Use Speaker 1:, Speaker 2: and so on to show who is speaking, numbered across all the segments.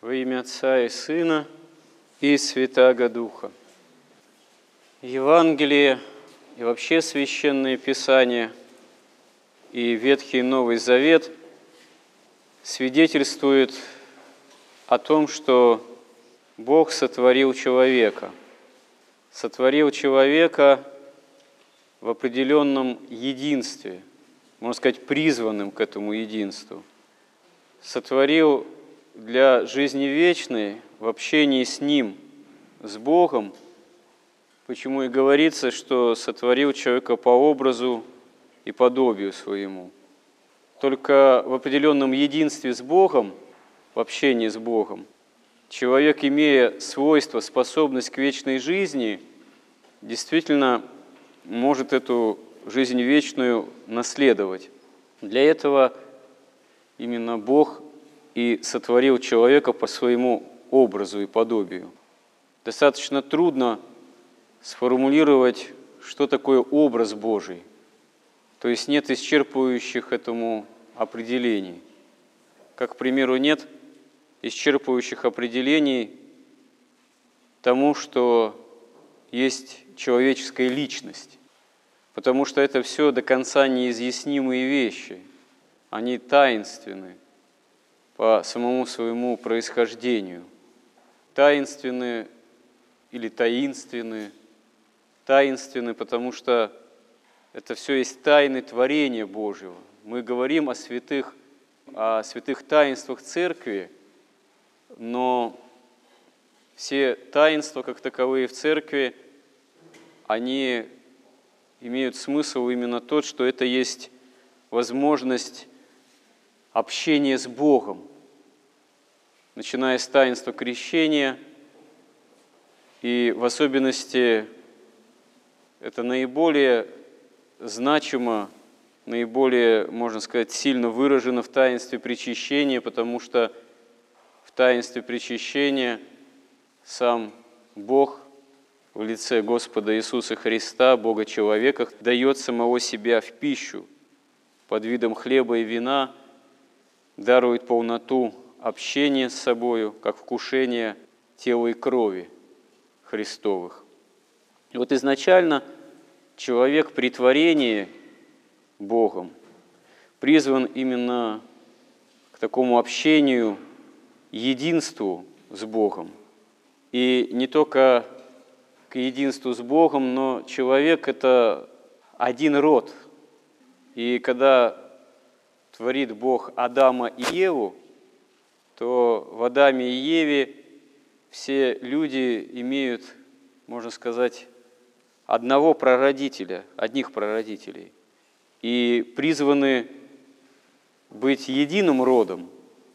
Speaker 1: Во имя Отца и Сына и Святаго Духа. Евангелие и вообще Священное Писание и Ветхий и Новый Завет свидетельствуют о том, что Бог сотворил человека. Сотворил человека в определенном единстве, можно сказать, призванным к этому единству. Сотворил для жизни вечной в общении с Ним, с Богом, почему и говорится, что сотворил человека по образу и подобию своему. Только в определенном единстве с Богом, в общении с Богом, человек, имея свойство, способность к вечной жизни, действительно может эту жизнь вечную наследовать. Для этого именно Бог и сотворил человека по своему образу и подобию. Достаточно трудно сформулировать, что такое образ Божий. То есть нет исчерпывающих этому определений. Как, к примеру, нет исчерпывающих определений тому, что есть человеческая личность. Потому что это все до конца неизъяснимые вещи. Они таинственны по самому своему происхождению. Таинственны или таинственны. Таинственны, потому что это все есть тайны творения Божьего. Мы говорим о святых таинствах Церкви, но все таинства, как таковые в Церкви, они имеют смысл именно тот, что это есть возможность общения с Богом, начиная с таинства крещения, и в особенности это наиболее значимо, наиболее, можно сказать, сильно выражено в таинстве причащения, потому что в таинстве причащения сам Бог в лице Господа Иисуса Христа, Бога-человека, дает самого себя в пищу под видом хлеба и вина, дарует полноту общения с собою, как вкушение тела и крови Христовых. И вот изначально человек при творении Богом призван именно к такому общению, единству с Богом. И не только к единству с Богом, но человек – это один род. И когда творит Бог Адама и Еву, то в Адаме и Еве все люди имеют, можно сказать, одного прародителя, одних прародителей, и призваны быть единым родом,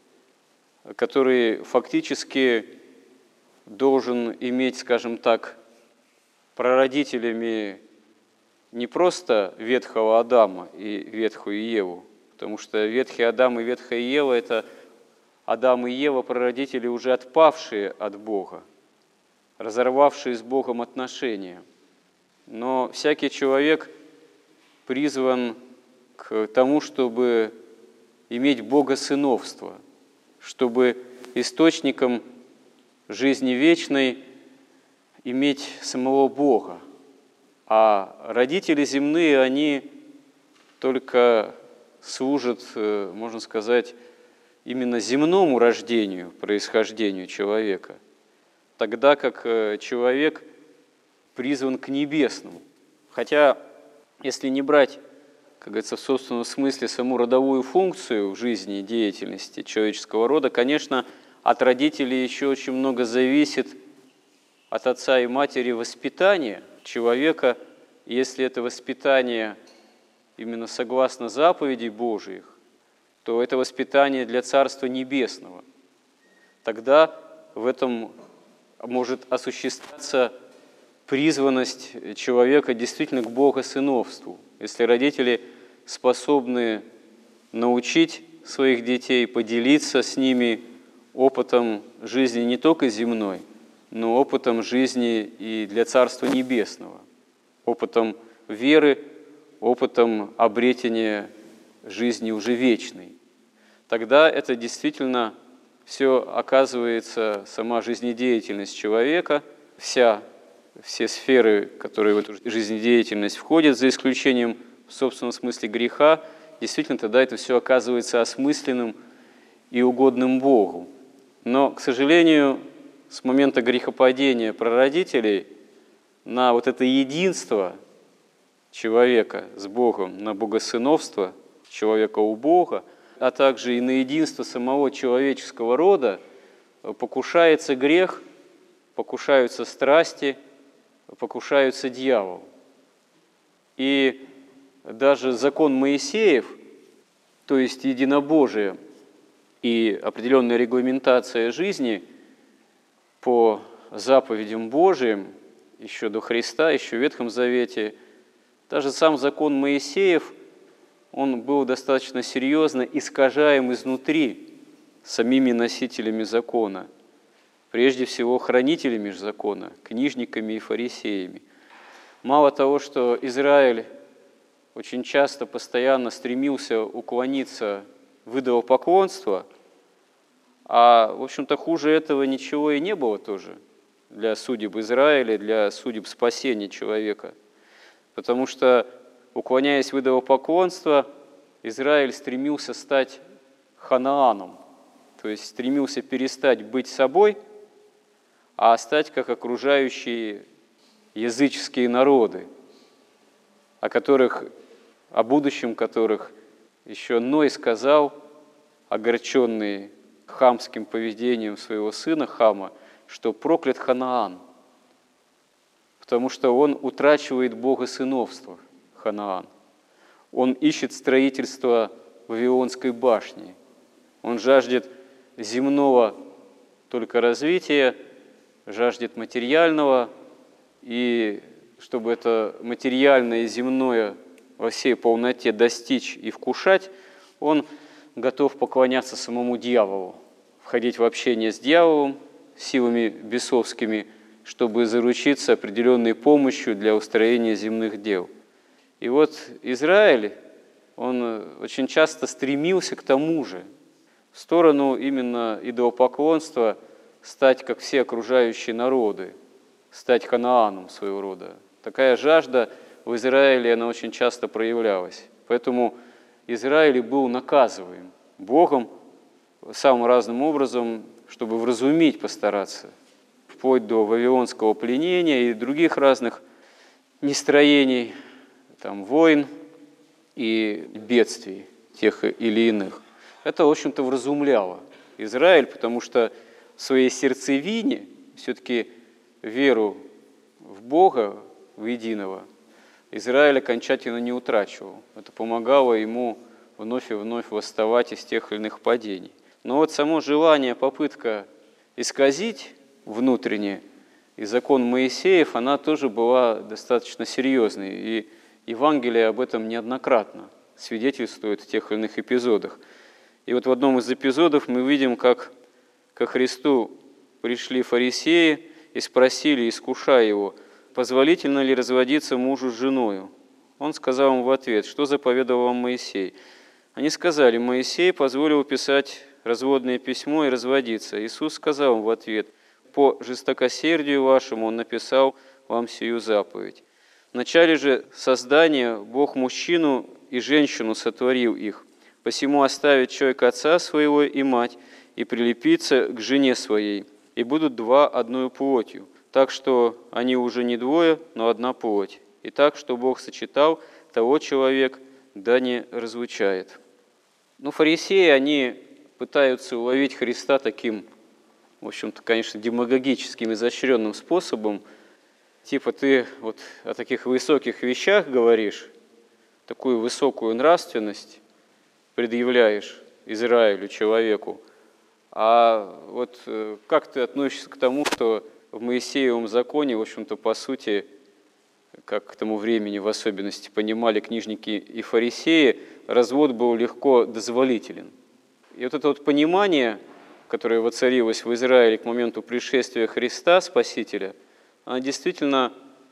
Speaker 1: который фактически должен иметь, скажем так, прародителями не просто ветхого Адама и ветхую Еву, потому что ветхий Адам и ветхая Ева – это Адам и Ева – прародители, уже отпавшие от Бога, разорвавшие с Богом отношения. Но всякий человек призван к тому, чтобы иметь богосыновство, чтобы источником жизни вечной иметь самого Бога. А родители земные, они только служат, можно сказать, именно земному рождению, происхождению человека, тогда как человек призван к небесному. Хотя, если не брать, как говорится, в собственном смысле саму родовую функцию в жизни и деятельности человеческого рода, конечно, от родителей еще очень много зависит, от отца и матери, воспитание человека. Если это воспитание именно согласно заповедей Божиих, то это воспитание для Царства Небесного. Тогда в этом может осуществляться призванность человека действительно к богосыновству. Если родители способны научить своих детей, поделиться с ними опытом жизни не только земной, но опытом жизни и для Царства Небесного, опытом веры, опытом обретения жизни уже вечной. Тогда это действительно все оказывается, сама жизнедеятельность человека, все сферы, которые в эту жизнедеятельность входят, за исключением в собственном смысле греха, действительно тогда это все оказывается осмысленным и угодным Богу. Но, к сожалению, с момента грехопадения прародителей на вот это единство человека с Богом, на богосыновство человека у Бога, а также и на единство самого человеческого рода покушается грех, покушаются страсти, покушаются дьявол. И даже закон Моисеев, то есть единобожие и определенная регламентация жизни по заповедям Божиим, еще до Христа, еще в Ветхом Завете, даже сам закон Моисеев, он был достаточно серьезно искажаем изнутри самими носителями закона, прежде всего хранителями же закона, книжниками и фарисеями. Мало того, что Израиль очень часто, постоянно стремился уклониться в идолопоклонство, а, в общем-то, хуже этого ничего и не было тоже для судеб Израиля, для судеб спасения человека. Потому что, уклоняясь в идолопоклонство, Израиль стремился стать Ханааном, то есть стремился перестать быть собой, а стать как окружающие языческие народы, о будущем которых еще Ной сказал, огорченный хамским поведением своего сына Хама, что проклят Ханаан, потому что он утрачивает богосыновство, Ханаан. Он ищет строительство Вавилонской башни. Он жаждет земного только развития, жаждет материального, и чтобы это материальное и земное во всей полноте достичь и вкушать, он готов поклоняться самому дьяволу, входить в общение с дьяволом, силами бесовскими, чтобы заручиться определенной помощью для устроения земных дел. И вот Израиль, он очень часто стремился к тому же, в сторону именно идолопоклонства, стать, как все окружающие народы, стать Ханааном своего рода. Такая жажда в Израиле, она очень часто проявлялась. Поэтому Израиль был наказываем Богом самым разным образом, чтобы вразумить, постараться, вплоть до вавилонского пленения и других разных нестроений, войн и бедствий тех или иных. Это, в общем-то, вразумляло Израиль, потому что в своей сердцевине все-таки веру в Бога, в единого, Израиль окончательно не утрачивал. Это помогало ему вновь и вновь восставать из тех или иных падений. Но вот само желание, попытка исказить внутренне и закон Моисеев, она тоже была достаточно серьезной. И Евангелие об этом неоднократно свидетельствует в тех или иных эпизодах. И вот в одном из эпизодов мы видим, как ко Христу пришли фарисеи и спросили, искушая его, позволительно ли разводиться мужу с женою. Он сказал им в ответ, что заповедовал вам Моисей. Они сказали, Моисей позволил писать разводное письмо и разводиться. Иисус сказал им в ответ, по жестокосердию вашему он написал вам сию заповедь. В начале же создания Бог мужчину и женщину сотворил их. Посему оставит человек отца своего и мать, и прилепится к жене своей, и будут два одною плотью. Так что они уже не двое, но одна плоть. И так, что Бог сочетал, того человек да не разлучает. Фарисеи, они пытаются уловить Христа таким, в общем-то, конечно, демагогическим, изощренным способом. Типа ты вот о таких высоких вещах говоришь, такую высокую нравственность предъявляешь Израилю, человеку. А вот как ты относишься к тому, что в Моисеевом законе, в общем-то, по сути, как к тому времени в особенности понимали книжники и фарисеи, развод был легко дозволителен. И вот это вот понимание, которое воцарилось в Израиле к моменту пришествия Христа, Спасителя, оно действительно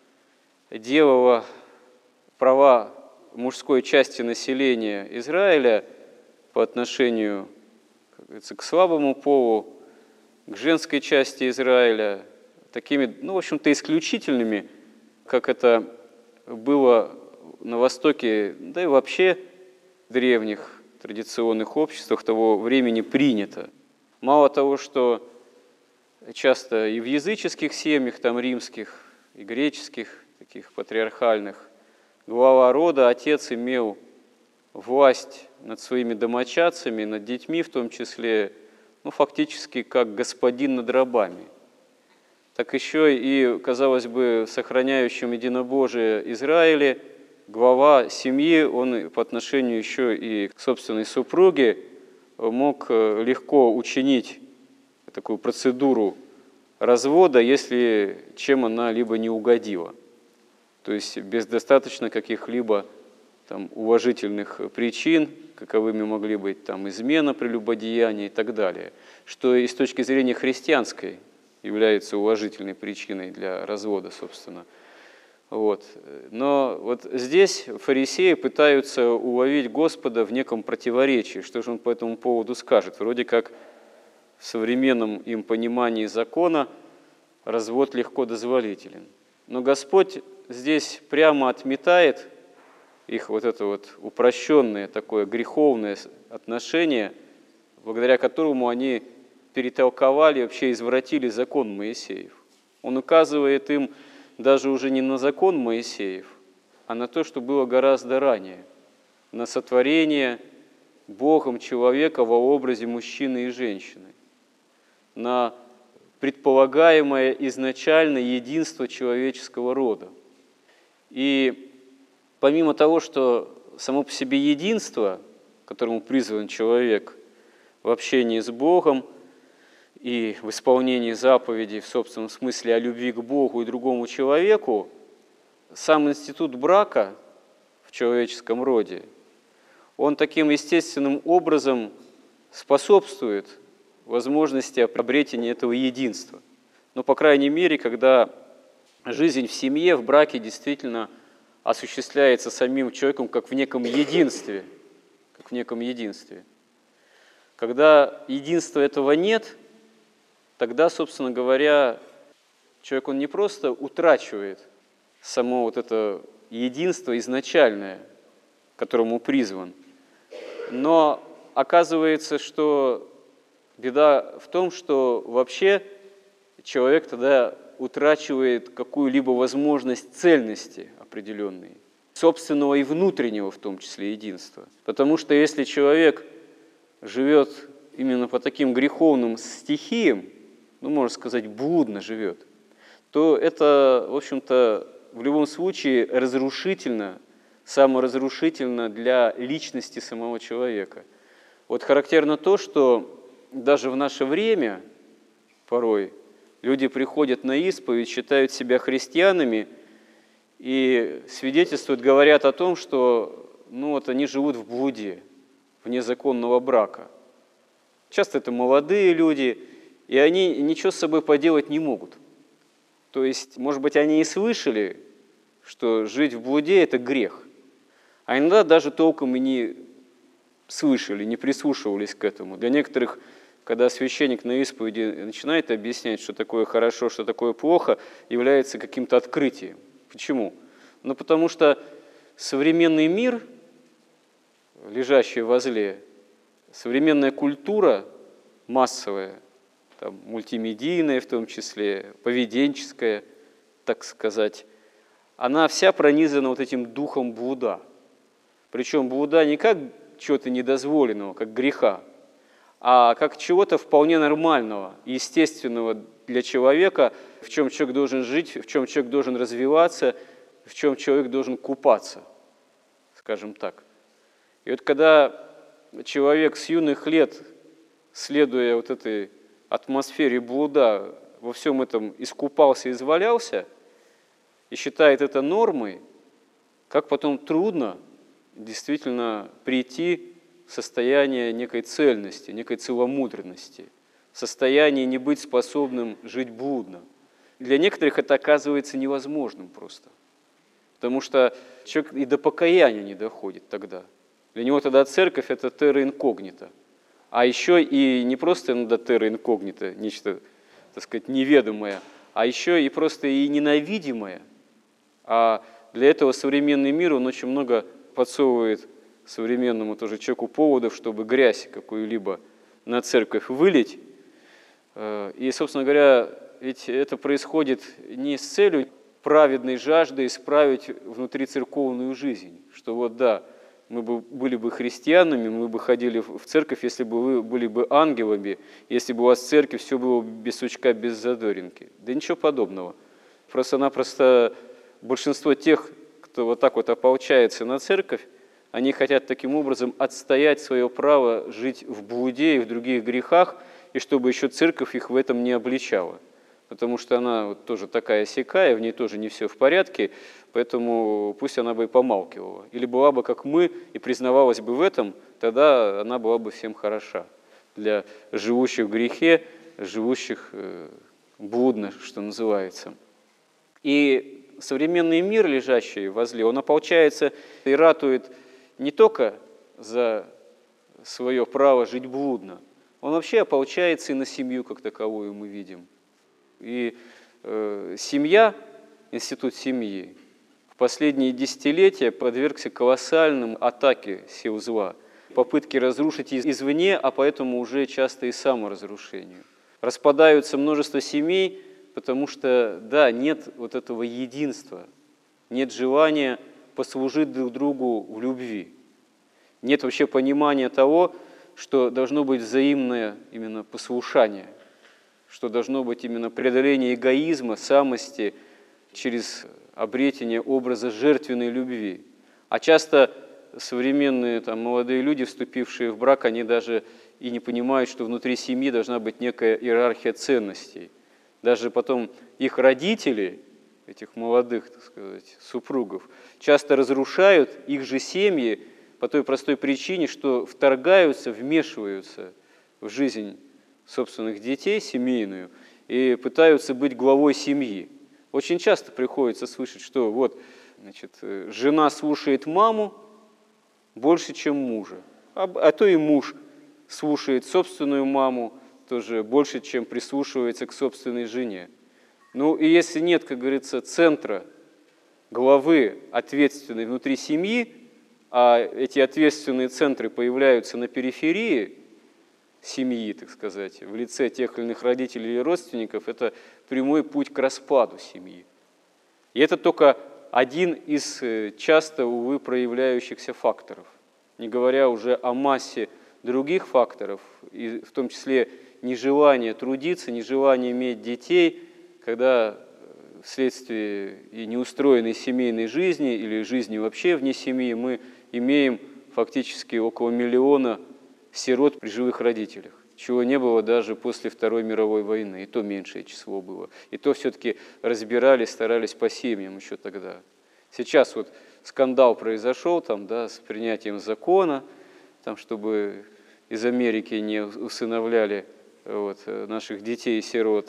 Speaker 1: делало права мужской части населения Израиля по отношению к слабому полу, к женской части Израиля, такими, в общем-то, исключительными, как это было на Востоке, да и вообще в древних традиционных обществах того времени принято. Мало того, что часто и в языческих семьях, там римских, и греческих, таких патриархальных, глава рода, отец имел власть над своими домочадцами, над детьми в том числе, фактически как господин над рабами. Так еще и, казалось бы, сохраняющим единобожие Израиле, глава семьи, он по отношению еще и к собственной супруге мог легко учинить такую процедуру развода, если чем она либо не угодила. То есть без достаточно каких-либо там уважительных причин, каковыми могли быть там измена, прелюбодеяние и так далее, что и с точки зрения христианской является уважительной причиной для развода, собственно. Вот. Но вот здесь фарисеи пытаются уловить Господа в неком противоречии. Что же он по этому поводу скажет? Вроде как в современном им понимании закона развод легко дозволителен. Но Господь здесь прямо отметает их вот это вот упрощенное такое греховное отношение, благодаря которому они перетолковали, вообще извратили закон Моисеев. Он указывает им даже уже не на закон Моисеев, а на то, что было гораздо ранее, на сотворение Богом человека во образе мужчины и женщины, на предполагаемое изначально единство человеческого рода. И помимо того, что само по себе единство, к которому призван человек в общении с Богом и в исполнении заповедей в собственном смысле о любви к Богу и другому человеку, сам институт брака в человеческом роде, он таким естественным образом способствует возможности обретения этого единства. Но, по крайней мере, когда жизнь в семье, в браке действительно осуществляется самим человеком как в неком единстве. Как в неком единстве. Когда единства этого нет, тогда, собственно говоря, человек он не просто утрачивает само вот это единство изначальное, к которому призван, но оказывается, что беда в том, что вообще человек тогда утрачивает какую-либо возможность цельности определенной, собственного и внутреннего в том числе единства. Потому что если человек живет именно по таким греховным стихиям, можно сказать, блудно живет, то это, в общем-то, в любом случае разрушительно, саморазрушительно для личности самого человека. Вот характерно то, что даже в наше время порой люди приходят на исповедь, считают себя христианами и свидетельствуют, говорят о том, что они живут в блуде, вне законного брака. Часто это молодые люди, и они ничего с собой поделать не могут. То есть, может быть, они и слышали, что жить в блуде – это грех, а иногда даже толком и не слышали, не прислушивались к этому. Для некоторых, когда священник на исповеди начинает объяснять, что такое хорошо, что такое плохо, является каким-то открытием. Почему? Потому что современный мир, лежащий возле, современная культура массовая, там, мультимедийная в том числе, поведенческая, так сказать, она вся пронизана вот этим духом блуда. Причем блуда не как чего-то недозволенного, как греха, а как чего-то вполне нормального, естественного для человека, в чем человек должен жить, в чем человек должен развиваться, в чем человек должен купаться, скажем так. И вот когда человек с юных лет, следуя вот этой атмосфере блуда, во всем этом искупался и извалялся, и считает это нормой, как потом трудно действительно прийти в состояние некой цельности, некой целомудренности, в состоянии не быть способным жить блудно. Для некоторых это оказывается невозможным просто, потому что человек и до покаяния не доходит тогда. Для него тогда церковь – это терра инкогнита. а еще и не просто иногда терра инкогнита, нечто, так сказать, неведомое, а еще и просто и ненавидимое. А для этого современный мир, он очень много подсовывает современному тоже человеку поводов, чтобы грязь какую-либо на церковь вылить. И, собственно говоря, ведь это происходит не с целью праведной жажды исправить внутрицерковную жизнь, что вот да, мы бы были бы христианами, мы бы ходили в церковь, если бы вы были бы ангелами, если бы у вас в церкви все было без сучка, без задоринки. Да ничего подобного. Просто-напросто большинство тех, кто вот так вот ополчается на церковь, они хотят таким образом отстоять свое право жить в блуде и в других грехах, и чтобы еще церковь их в этом не обличала. Потому что она вот тоже такая-сякая, в ней тоже не все в порядке, поэтому пусть она бы и помалкивала. Или была бы, как мы, и признавалась бы в этом, тогда она была бы всем хороша. Для живущих в грехе, живущих блудно, что называется. И современный мир, лежащий возле, он ополчается и ратует не только за свое право жить блудно, он вообще ополчается и на семью как таковую, мы видим. И семья, институт семьи, в последние десятилетия подвергся колоссальным атаке сил зла, попытке разрушить извне, а поэтому уже часто и саморазрушению. Распадаются множество семей, потому что, да, нет вот этого единства, нет желания послужить друг другу в любви, нет вообще понимания того, что должно быть взаимное именно послушание, что должно быть именно преодоление эгоизма, самости через обретение образа жертвенной любви. А часто современные молодые люди, вступившие в брак, они даже и не понимают, что внутри семьи должна быть некая иерархия ценностей. Даже потом их родители, этих молодых, так сказать, супругов, часто разрушают их же семьи по той простой причине, что вторгаются, вмешиваются в жизнь собственных детей, семейную, и пытаются быть главой семьи. Очень часто приходится слышать, что вот, значит, жена слушает маму больше, чем мужа, а то и муж слушает собственную маму тоже больше, чем прислушивается к собственной жене. Ну и если нет, как говорится, центра, главы ответственной внутри семьи, а эти ответственные центры появляются на периферии семьи, так сказать, в лице тех или иных родителей или родственников, это прямой путь к распаду семьи. И это только один из часто, увы, проявляющихся факторов, не говоря уже о массе других факторов, и в том числе нежелание трудиться, нежелание иметь детей, когда вследствие и неустроенной семейной жизни или жизни вообще вне семьи мы имеем фактически около 1 миллиона сирот при живых родителях, чего не было даже после Второй мировой войны, и то меньшее число было. И то все-таки разбирали, старались по семьям еще тогда. Сейчас вот скандал произошел там, да, с принятием закона, там, чтобы из Америки не усыновляли вот, наших детей и сирот.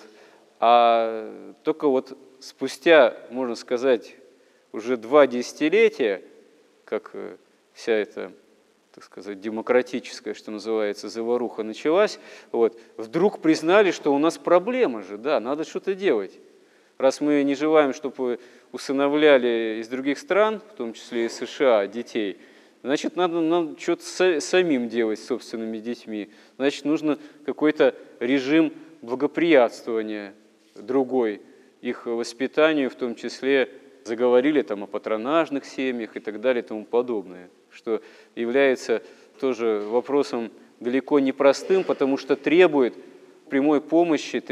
Speaker 1: А только вот спустя, можно сказать, уже 2 десятилетия, как вся эта, так сказать, демократическая, что называется, заваруха началась, вот, вдруг признали, что у нас проблема же, да, надо что-то делать. Раз мы не желаем, чтобы усыновляли из других стран, в том числе и США, детей, значит, надо нам что-то самим делать с собственными детьми. Значит, нужно какой-то режим благоприятствования другой их воспитанию, в том числе заговорили там о патронажных семьях и так далее и тому подобное, что является тоже вопросом далеко не простым, потому что требует прямой помощи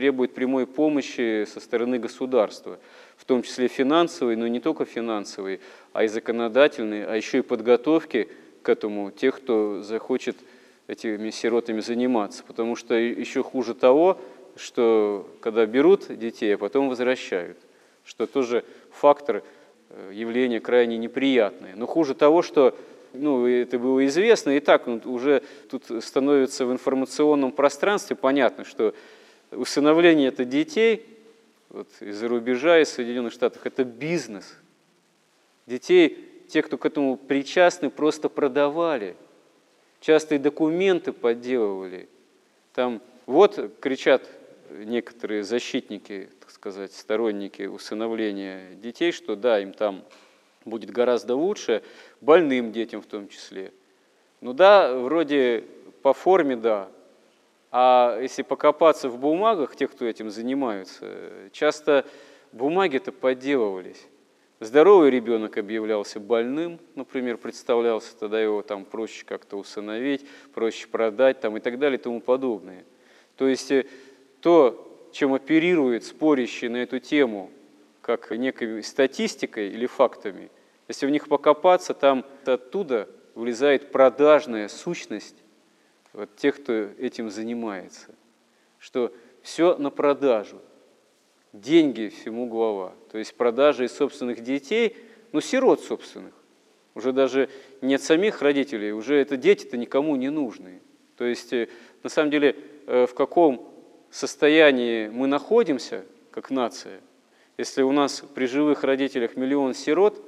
Speaker 1: со стороны государства, в том числе финансовой, но не только финансовой, а и законодательной, а еще и подготовки к этому тех, кто захочет этими сиротами заниматься. Потому что еще хуже того, что когда берут детей, а потом возвращают, что тоже фактор, явление крайне неприятное. Но хуже того, что это было известно, и так уже тут становится в информационном пространстве понятно, что усыновление это детей вот, из-за рубежа, из Соединенных Штатов, это бизнес. Детей, те, кто к этому причастны, просто продавали. часто и документы подделывали. Там вот кричат некоторые защитники, так сказать, сторонники усыновления детей, что да, им там будет гораздо лучше, больным детям в том числе. Ну да, вроде по форме да, а если покопаться в бумагах, тех, кто этим занимаются, часто бумаги-то подделывались. Здоровый ребенок объявлялся больным, например, представлялся, тогда его там проще как-то усыновить, проще продать там, и так далее и тому подобное. То есть то, чем оперирует спорящие на эту тему, как некой статистикой или фактами, если в них покопаться, там оттуда вылезает продажная сущность вот тех, кто этим занимается, что все на продажу. Деньги всему глава. То есть продажа из собственных детей, ну, сирот собственных. Уже даже не от самих родителей, уже это дети-то никому не нужны. То есть, на самом деле, в каком состоянии мы находимся, как нация, если у нас при живых родителях 1 миллион сирот,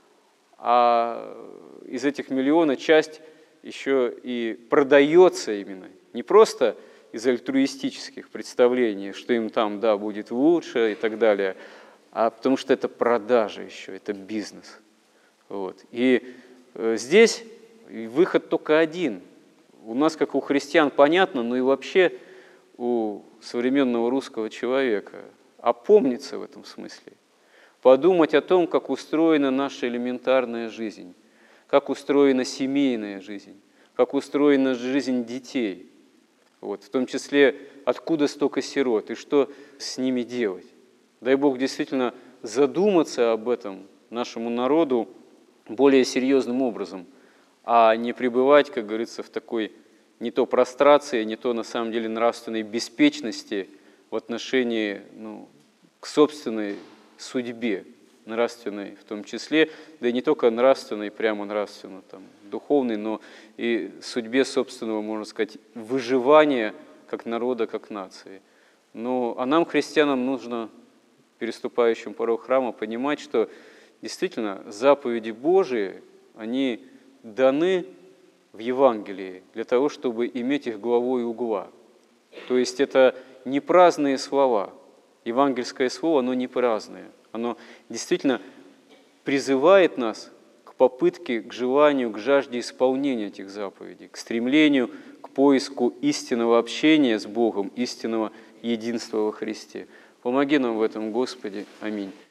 Speaker 1: а из этих миллиона часть еще и продается именно, не просто из альтруистических представлений, что им там, да, будет лучше и так далее, а потому что это продажа еще, это бизнес. Вот. И здесь выход только один. У нас, как у христиан, понятно, но и вообще у современного русского человека опомниться в этом смысле, подумать о том, как устроена наша элементарная жизнь, как устроена семейная жизнь, как устроена жизнь детей. Вот, в том числе, откуда столько сирот и что с ними делать. Дай Бог действительно задуматься об этом нашему народу более серьезным образом, а не пребывать, как говорится, в такой не то прострации, не то на самом деле нравственной беспечности в отношении к собственной судьбе, нравственной в том числе, да и не только нравственной, прямо нравственно, там, духовной, но и судьбе собственного, можно сказать, выживания как народа, как нации. А нам, христианам, нужно, переступающим порог храма, понимать, что действительно заповеди Божии, они даны в Евангелии для того, чтобы иметь их главой угла. То есть это не праздные слова. Евангельское слово, оно не праздное. Оно действительно призывает нас к попытке, к желанию, к жажде исполнения этих заповедей, к стремлению, к поиску истинного общения с Богом, истинного единства во Христе. Помоги нам в этом, Господи. Аминь.